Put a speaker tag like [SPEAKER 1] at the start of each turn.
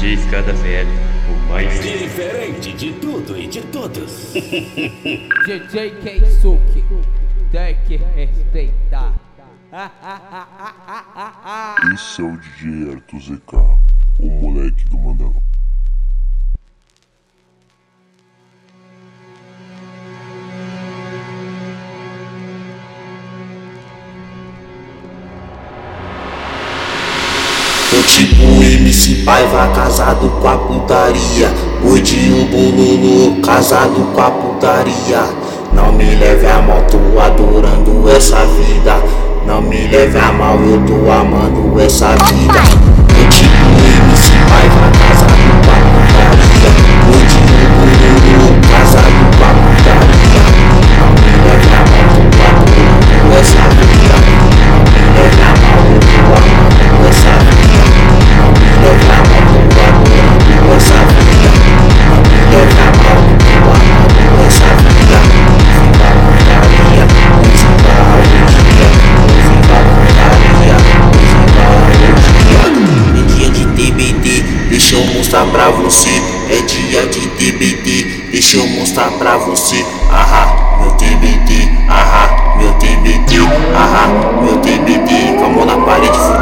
[SPEAKER 1] Escada velha, o mais
[SPEAKER 2] diferente de tudo e de todos.
[SPEAKER 3] DJ Keisuke, tem que respeitar.
[SPEAKER 4] Esse é o DJ Arthur ZK, o moleque do Mandalão.
[SPEAKER 5] Tô tipo MC Paiva, casado com a putaria. Gordinho bololô, casado com a putaria. Não me leve a mal, tô adorando essa vida. Não me leve a mal, eu tô amando essa vida. Tô tipo MC Paiva, casado com a putaria. Gordinho bololô, casado com a putaria. Não me leve a mal, tô adorando essa vida. Não me leve a mal, eu tô amando essa vida. Deixa eu mostrar pra você, é dia de TBT. Deixa eu mostrar pra você, ahá, meu TBT, ahá, meu TBT, ahá, meu TBT. Com a mão na parede.